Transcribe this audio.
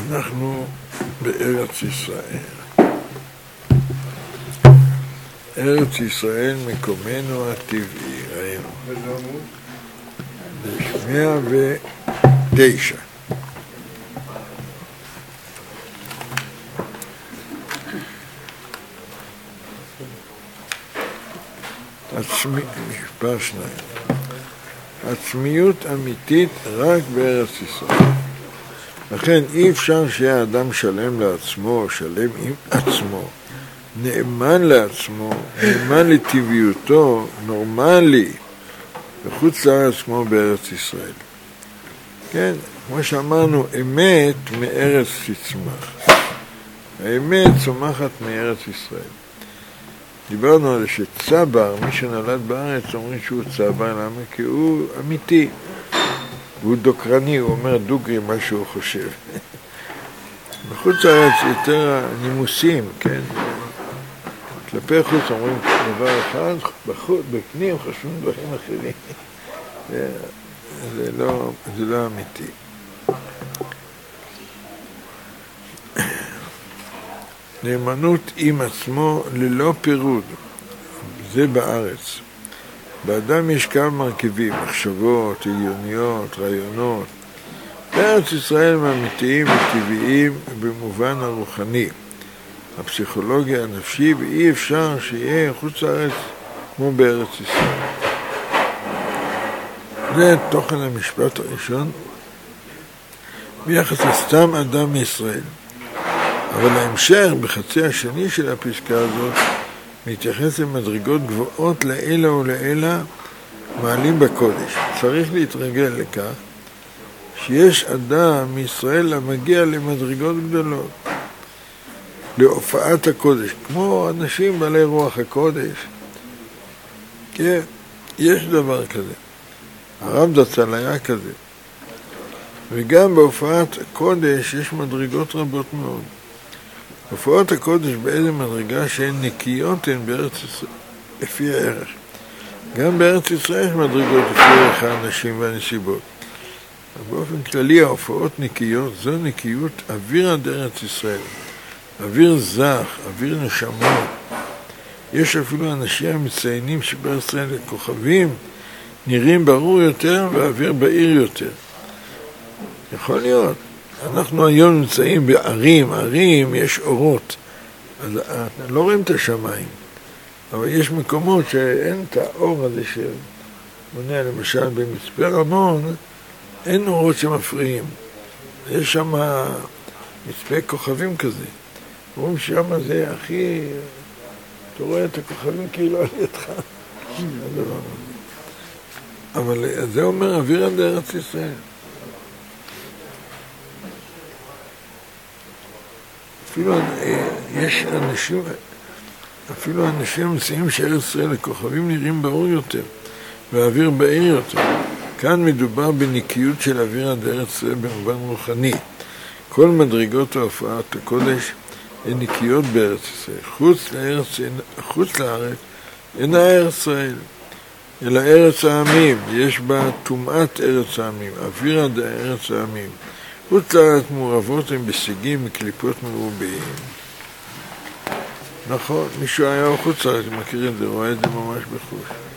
אנחנו בארץ ישראל. ארץ ישראל מקומנו הטבעי, ראינו. 109. משפט 2. עצמיות אמיתית רק בארץ ישראל. לכן אי אפשר שיהיה אדם שלם לעצמו, שלם עם עצמו, נאמן לעצמו, נאמן לטבעיותו, נורמלי, בחוץ לארץ כמו בארץ ישראל. כן, כמו שאמרנו, אמת מארץ תצמח. האמת צומחת מארץ ישראל. דיברנו על זה שצבר, מי שנולד בארץ, אומרים שהוא צבר, למה? כי הוא אמיתי. הוא דוקרני, הוא אומר דוגרי מה שהוא חושב. בחוץ לארץ יותר נימוסים, כן? כלפי חוץ אומרים דבר אחד, בפנים חושבים דברים אחרים. זה לא אמיתי. נאמנות עם עצמו ללא פירוד, זה בארץ. באדם יש כמה מרכיבים, מחשבות, עליוניות, רעיונות. בארץ ישראל הם אמיתיים וטבעיים במובן הרוחני. הפסיכולוגיה הנפשי, ואי אפשר שיהיה חוץ לארץ כמו בארץ ישראל. זה תוכן המשפט הראשון ביחס לסתם אדם מישראל. אבל ההמשך בחצי השני של הפסקה הזאת מתייחס למדרגות גבוהות לאלה ולאלה מעלים בקודש. צריך להתרגל לכך שיש אדם מישראל המגיע למדרגות גדולות, להופעת הקודש, כמו אנשים בעלי רוח הקודש. כן, יש דבר כזה. הרב דצל היה כזה. וגם בהופעת הקודש יש מדרגות רבות מאוד. הופעות הקודש באיזה מדרגה שהן נקיות הן בארץ ישראל, לפי הערך. גם בארץ ישראל יש מדרגות לפי ערך האנשים והנסיבות. באופן כללי ההופעות נקיות, זו נקיות אוויר עד ארץ ישראל. אוויר זך, אוויר נשמות. יש אפילו אנשים המציינים שבארץ ישראל הכוכבים נראים ברור יותר והאוויר בהיר יותר. יכול להיות. אנחנו היום נמצאים בערים, ערים יש אורות, אז לא רואים את השמיים, אבל יש מקומות שאין את האור הזה שמונע, למשל במצפה רמון, אין אורות שמפריעים, יש שם מצפה כוכבים כזה, רואים שם זה הכי, אתה רואה את הכוכבים כאילו על ידך, אבל זה אומר אוויר עד ארץ ישראל. אפילו יש אנשים, אפילו אנשים מציעים שארץ ישראל הכוכבים נראים באור יותר והאוויר בהיר יותר. כאן מדובר בנקיות של אוויר עד ארץ ישראל במובן רוחני. כל מדרגות ההופעת הקודש הן נקיות בארץ ישראל. חוץ לארץ אינה ארץ ישראל, אלא ארץ העמים. יש בה טומאת ארץ העמים, אוויר עד ארץ העמים. חוץ לארץ מעורבות הם בשיגים מקליפות מרובעים. נכון, מישהו היה חוץ לארץ, מכיר את זה, רואה את זה ממש בחוש.